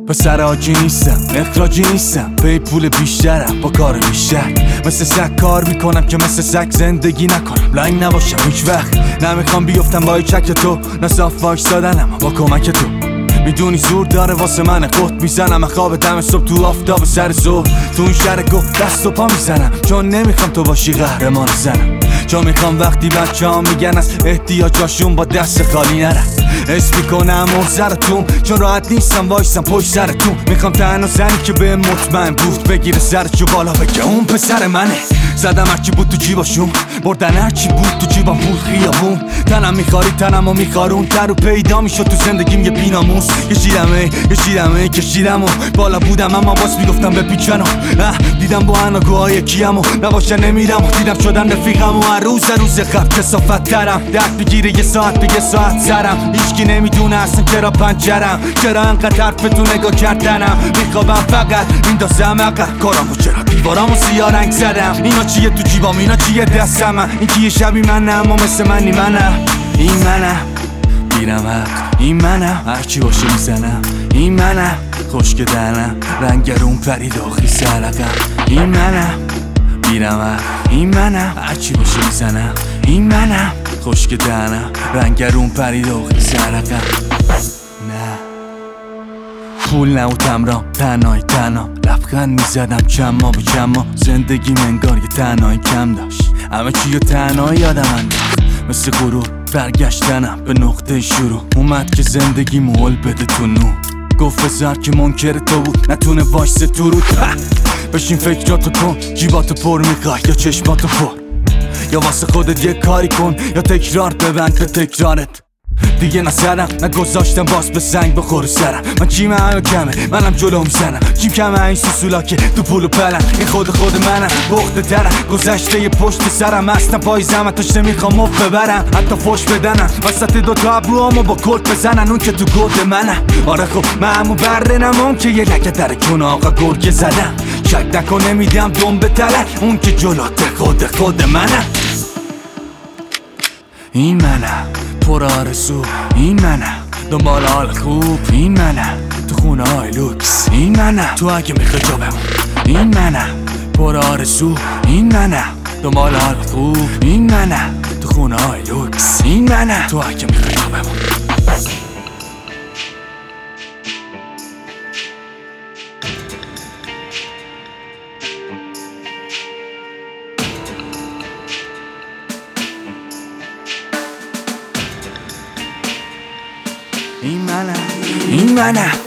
پسر آجی نیستم، اخراجی نیستم، پی پول بیشترم با کار بیشتر. مثل سگ کار میکنم که مثل سگ زندگی نکنم، لاین نباشم هیچ وقت. نمیخوام بیفتم با چک تو، نه صاف وایستادنم با کمک تو. میدونی زور داره واسه من، خود میزنم خواب دم صبح تو آفتاب سر ظهر. تو این شهر گو دست و پا میزنم، چون نمیخوام تو باشی قهرمان زنم. چون میخوام وقتی بچه ها میگن از احتیاجاشون با دست خالی نرن. حس میکنم محضرتون، چون راحت نیستم وایستم پشت سرتون. میخوام تنها زنی که به مطمئن بود بگیره سرشو بالا بگه اون پسر منه. زدم هرچی بود تو جیباشون، بردن هرچی بود تو جیبم بود خیابون. تنم میخاری تنمو میخارون، در و پیدا میشد تو زندگیم یه بیناموس. کشیدم و بالا بودم اما باز میگفتم بپیچن و دیدم با اناگوهای کیم و نباشن نمیرم و دیدم شدم رفیقم و هر روز قبل کسافت ترم. درد بگیره یه ساعت به یه ساعت سرم. هیچکی نمیدونه اصلا چرا پنجرم، چرا انقدر حرف تو نگاه کردنم. میخوابم فقط میندازم عقب کارامو، چرا دیوارامو سیاه رنگ زدم. اینا چیه تو جیبام، اینا چیه دستم، این که یه شبی منم اما مثل منی منم. این منم گیرم حق، این منم هرچی باشه میزنم. این منم خشک دهنم، رنگرون پرید آخی سرقم. این منم گیرم حق، این منم هرچی باشه میزنم. این منم خشک دهنم، رنگرون پرید آخی سرقم. نه پول نه و تمران، تنهای تنها لبخند میزدم چما به چما. زندگی منگار یه تنهایی کم داشت، همه چی و تنهایی یادم انداخت. مثل غرور برگشتنم به نقطه شروع، اومد که زندگی مول بده تو نور. گفت بذار که منکر تو بود نتونه وایسه تو رود. بشین فکراتو کن، جیباتو پر میخوای یا چشماتو پر، یا واسه خودت یه کاری کن یا تکرار ببند به تکرارت. دیگه نسرم نگذاشتم باز به سنگ بخور سرم. من چیم همه کمه، منم جلو میزنم. چیم کمه این سوسولا که تو پولو پلن، این خود منم بخت درم. گذشته یه پشت سرم هستم پای زمتش نمیخوام مف ببرم، حتی فش بدنم وسط دوتا ابروامو با کلت بزنن. اون که تو گرد منم، آره خب من همون برده نمام که یه لکه در کنه آقا گرگه زدم. شک نکن نمیدم دم به تله، اون که جلوت خود منم. این منم پر آرزو، این منم دنبال حال خوب، این منم تو خونه های لوکس، این منم تو اگه میخوای جا بمون. این منم پر آرزو، این منم دنبال حال خوب، این منم تو خونه های لوکس، این منم تو اگه میخوای جا بمون. این منم